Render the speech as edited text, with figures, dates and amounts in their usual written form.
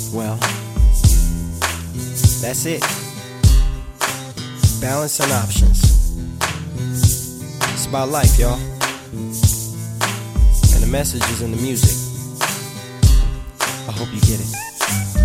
Well, that's it. Balance and options. It's about life, y'all. And the message is in the music. I hope you get it.